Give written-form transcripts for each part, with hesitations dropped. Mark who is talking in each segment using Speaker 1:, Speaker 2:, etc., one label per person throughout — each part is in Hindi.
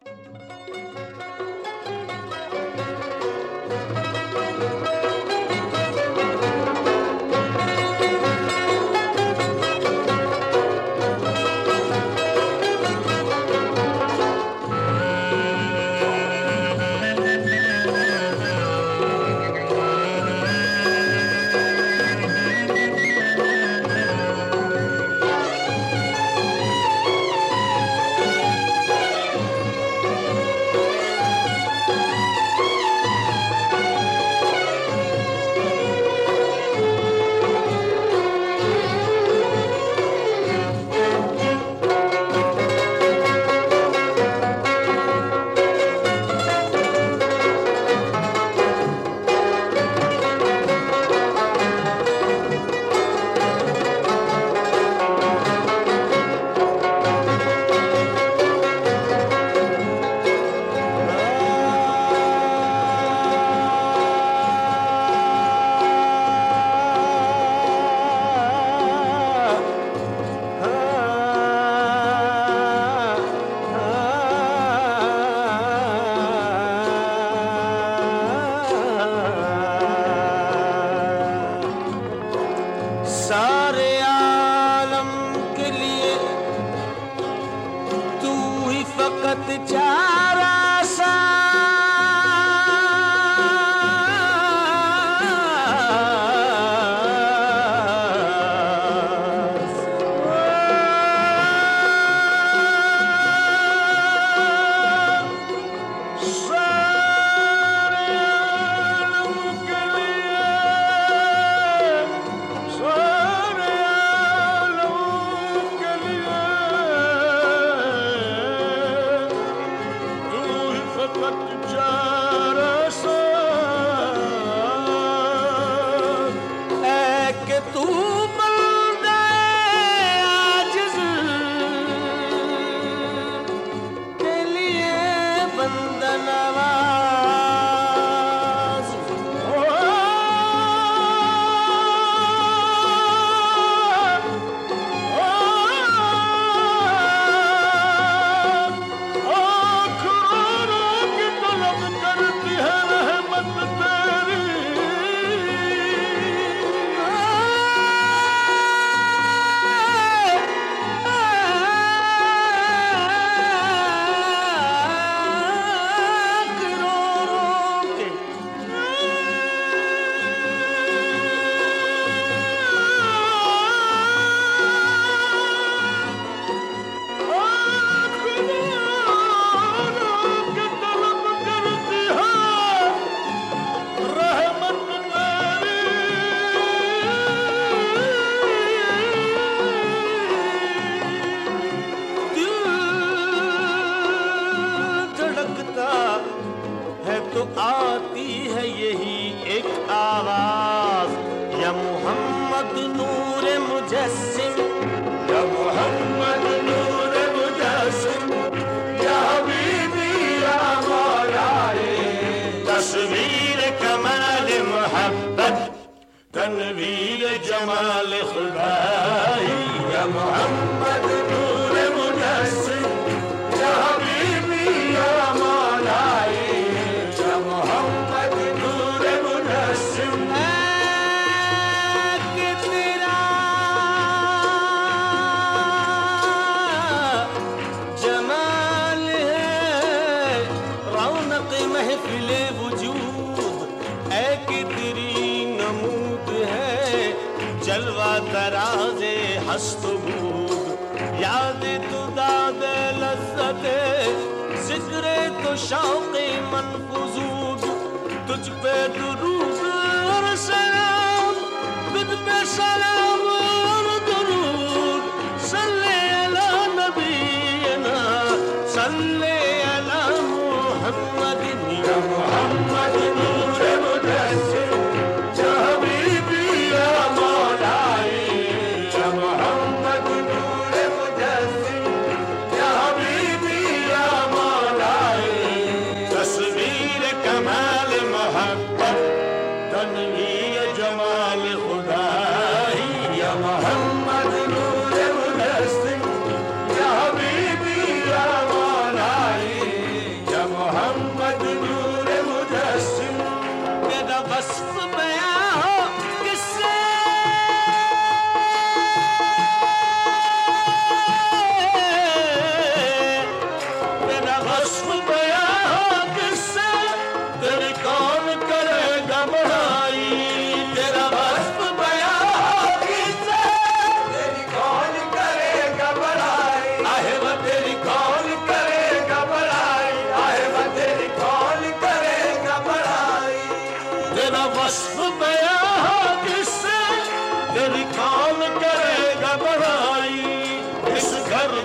Speaker 1: मोहम्मद नूर मुदस्सिर या हबीबी या मौला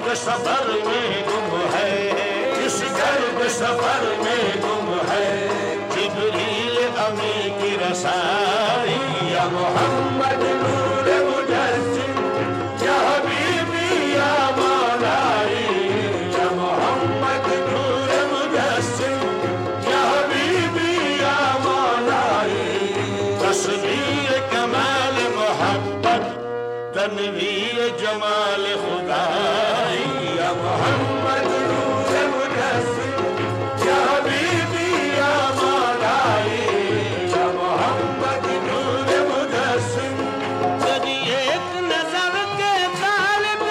Speaker 1: गर्द सफर में गुम है, इस गर्द सफर में गुम है, जिब्रील अमी की रसाई। या मोहम्मद नूर मुजस्सिम, या हबीबी या मौलाई, या मोहम्मद नूर मुजस्सिम, या हबीबी या मौलाई। तस्वीर कमाल मोहब्बत, तनवीर जमाल खुदाई। या मोहम्मद नूर मुजस्सिम, या हबीबी या मौलाई, या मोहम्मद नूर मुजस्सिम। तेरी एक नजर के तालिब,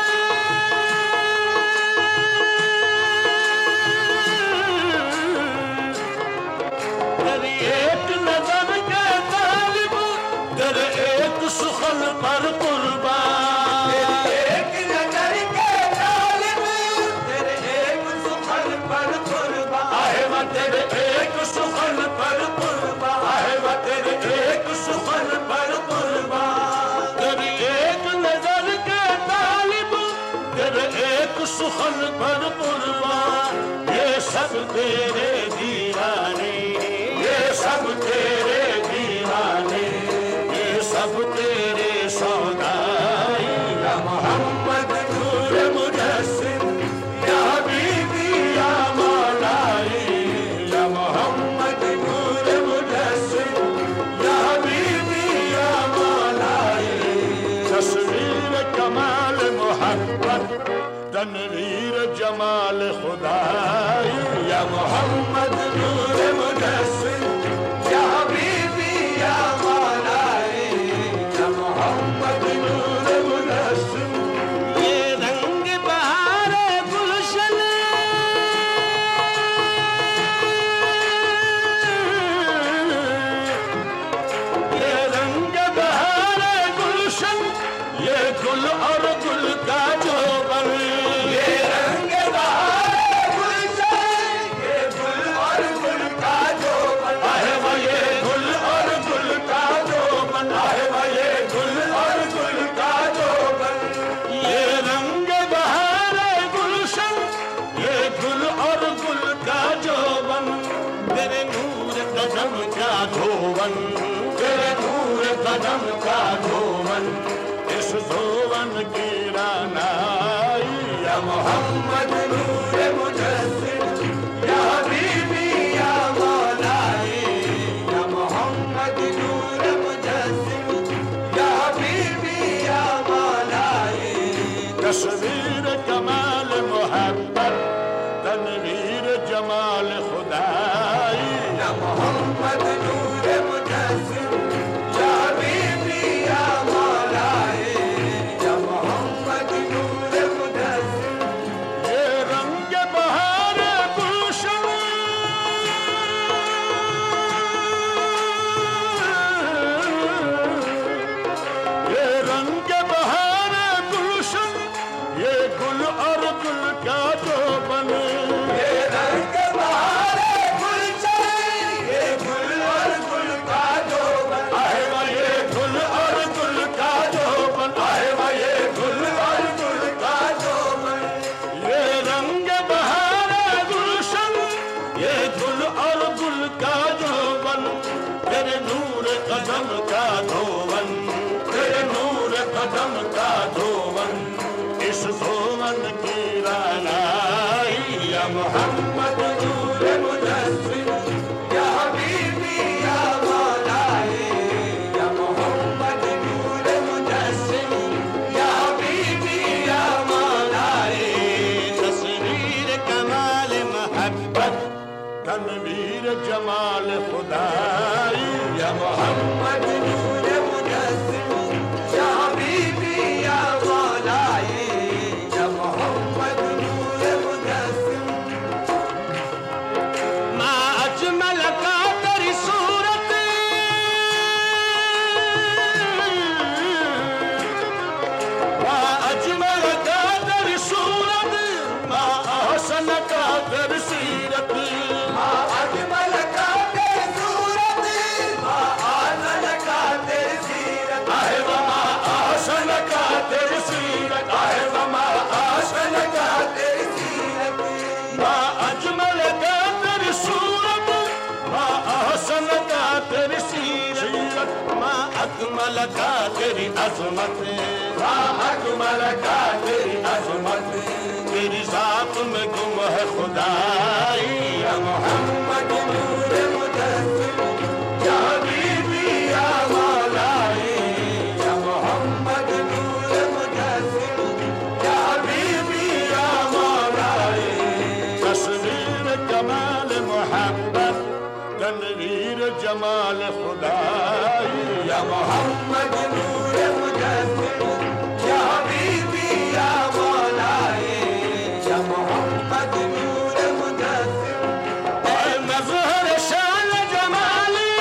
Speaker 1: तेरी एक नजर के तालिब, तेरे एक सुखन पर कुर्बान। तेरी एक नजर के तालिब, तेरे एक सुखन पर कुर्बान। आहे वा तेरे एक सुखन पर कुर्बान, आहे वा तेरे एक सुखन पर कुर्बान। तेरी एक नजर के तालिब, तेरे एक सुखन पर कुर्बान। ये सब तेरे दीवाने, ये सब तेरे दीवाने, ये सब तेरे सौदाई। या मोहम्मद नूर मुजस्सिम, या हबीबी या मौलाई, या मोहम्मद नूर मुजस्सिम, या हबीबी या मौलाई। तस्वीर कमाल मोहब्बत, तनवीर जमाल खुदाई। या मोहम्मद नूर मुजस्सिम, या हबीबी या मौलाई, या मोहम्मद नूर मुजस्सिम। ये रंग बहारे गुलशन, ये रंग बहारे गुलशन, ये गुल और गुल का जोबन। ये रंग बहारे गुलशन, ये गुल और गुल का जोबन। आहे वा ये गुल और गुल का जोबन, आहे वा ये गुल और गुल का जोबन। ये रंग बहारे गुलशन, ये गुल और गुल का जोबन। तेरे नूर कदम का धोवन, तेरे नूर कदम का धोवन, इस धोवन की रानाई। या मोहम्मद नूर मुजस्सिम, या हबीबी या मौलाई, या मोहम्मद नूर मुजस्सिम, या हबीबी या मौलाई। तस्वीर कमाल मोहब्बत, तनवीर जमाल खुदाई। या मोहम्मद नूर मुजस्सिम, या हबीबी या मौलाई, या मोहम्मद नूर मुजस्सिम। ये रंग बहार गुलशन, ये रंग बहार गुलशन, ये गुल और गुल का जोबन। ये रंग बहार गुलशन, ये गुल और गुल का जोबन। आहे वा ये गुल और गुल का जोबन, आहे वा ये गुल और गुल का जोबन। ये रंग बहार गुलशन, ये गुल और गुल का जोबन। तेरे नूर कदम का धोवन, तेरे नूर कदम का धोवन, इस धोवन की रानाई। या मोहम्मद नूर मुजस्सिम, या हबीबी या मौलाई, या मोहम्मद नूर मुजस्सिम, या हबीबी या मौलाई। तस्वीर कमाल मोहब्बत, तनवीर जमाल खुदाई। या मोहम्मद नूर मुजस्सिम, या हबीबी या मौलाई, या मोहम्मद नूर मुजस्सिम। मा अकमल का तेरी अजमत, ला अकमल का तेरी अजमत, तेरी जात में गुम है खुदाई। या मोहम्मद नूर मुजस्सिम या हबीबी या मौलाई, या मोहम्मद नूर मुजस्सिम या हबीबी या मौलाई। तस्वीर कमाल मोहब्बत तनवीर जमाल खुदाई। या मोहम्मद नूर मुजस्सिम या हबीबी या मौलाई, या मोहम्मद नूर मुजस्सिम ऐ मज़हर शान जमाली,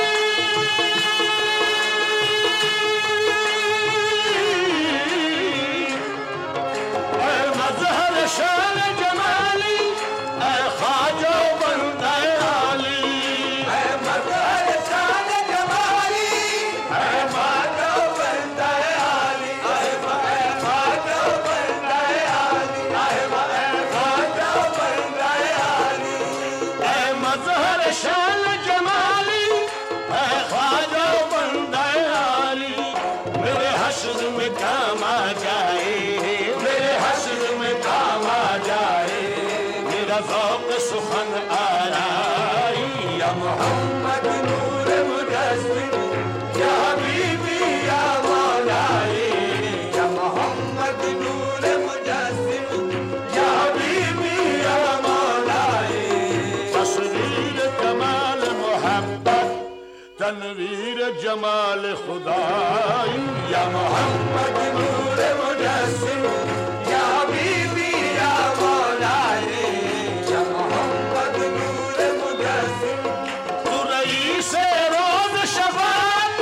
Speaker 1: ऐ मज़हर शान जमाली, ऐ ख्वाजा बंदा आली, ऐ मज़हर शान जमाली, ऐ ख्वाजा बंदा आली, ऐ ख्वाजा बंदा आली, ऐ ख्वाजा बंदा आली, ऐ मज़हर शान जमाली, ऐ ख्वाजा बंदा आली। मेरे हश्र में काम आ जाए, मेरे हश्र में काम आ जाए, मेरा ज़ौक़ सुखन आराई। या मोहम्मद नूर मुजस्सिम या हबीबी या मौलाई, या मोहम्मद नूर मुजस्सिम या हबीबी या मौलाई। तस्वीर कमाल मोहब्बत तनवीर जमाल खुदाई। या मोहम्मद नूर मुजस्सिम या हबीबी या मौलाई, या मोहम्मद नूर मुजस्सिम तू रईस रोज़ शफ़ाअत,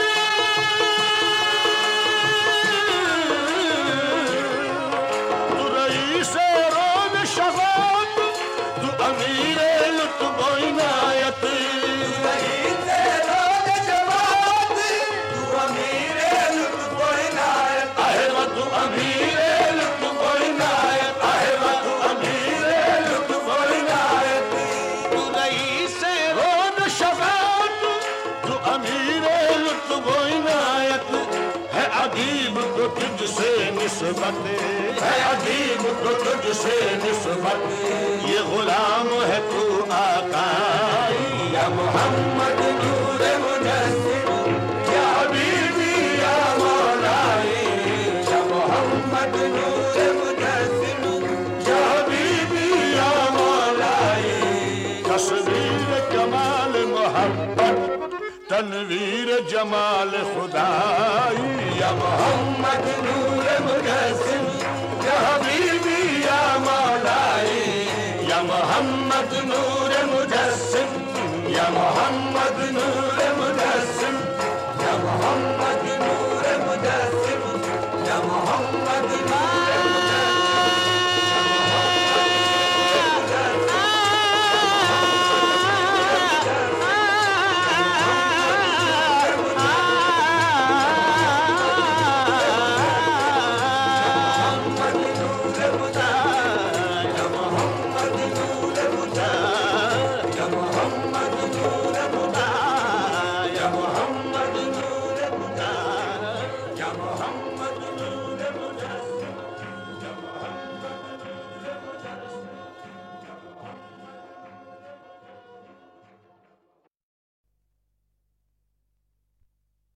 Speaker 1: तू रईस रोज़ शफ़ाअत, तू अमीर लुत्फ़ व इनायत, तू रईस रोज़ शफ़ाअत, तू अमीर लुत्फ़ व इनायत, अहमद तू अमीर लुत्फ़ व इनायत, अहमद तू अमीर लुत्फ़ व इनायत। तू रईस रोज़ शफ़ाअत, तू अमीर लुत्फ़ व इनायत। है अजीब तो तुझसे निस्बत, है अजीब तो तुझसे निस्बत, ये गुलाम है तू आकाई। या मोहम्मद नूर मुजस्सिम या हबीबी या मौलाई, या मोहम्मद नूर मुजस्सिम या हबीबी या मौलाई। तस्वीर कमाल मोहब्बत तनवीर जमाल खुदाई। या मोहम्मद नूर मुजस्सिम या हबीबी या मौलाई, या मोहम्मद नूर मुजस्सिम या